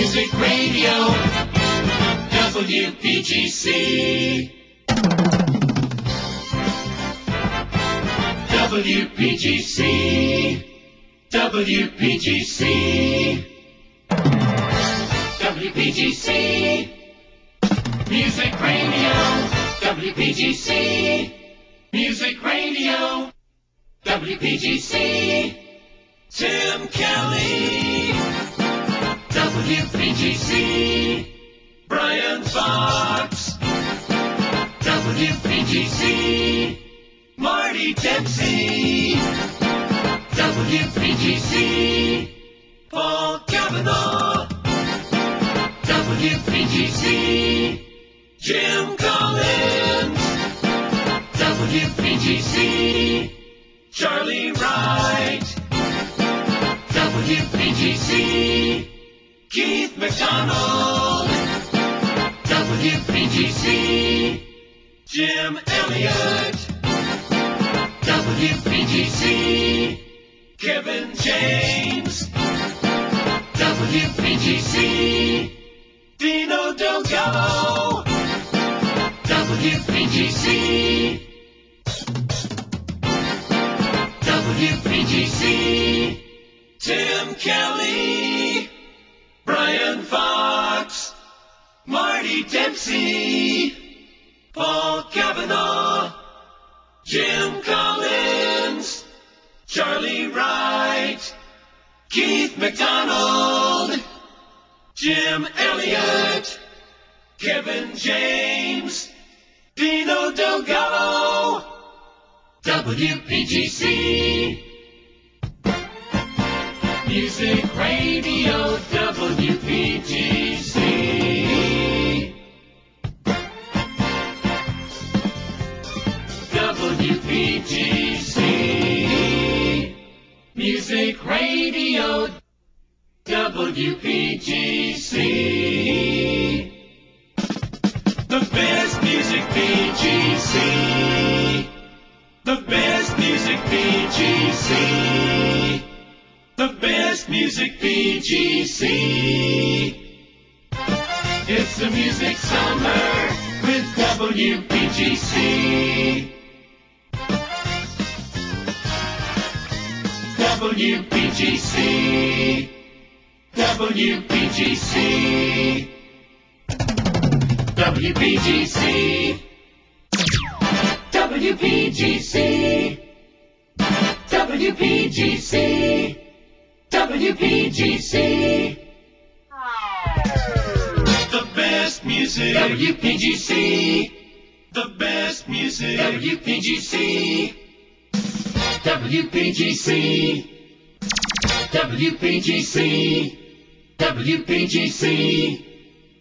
Music Radio, WPGC. WPGC. WPGC. WPGC. Music Radio, WPGC. Music Radio, WPGC. Tim Kelly, WPGC. Brian Fox, WPGC. Marty Dempsey, WPGC. Paul Cavanaugh, WPGC. Jim Collins, WPGC. Charlie Wright, WPGC. Keith McDonald, WPGC. Jim Elliott, WPGC. Kevin James, WPGC. Dino Delgado, WPGC. WPGC. Tim Kelly, Brian Fox, Marty Dempsey, Paul Cavanaugh, Jim Collins, Charlie Wright, Keith McDonald, Jim Elliott, Kevin James, Dino Delgado, WPGC. Music Radio, WPGC. WPGC. Music Radio, WPGC. The best music PGC. The best music PGC. The best music PGC. It's the music summer with WPGC. WPGC. WPGC. WPGC. WPGC. WPGC. WPGC. The best music. WPGC. The best music. WPGC. WPGC. WPGC. WPGC.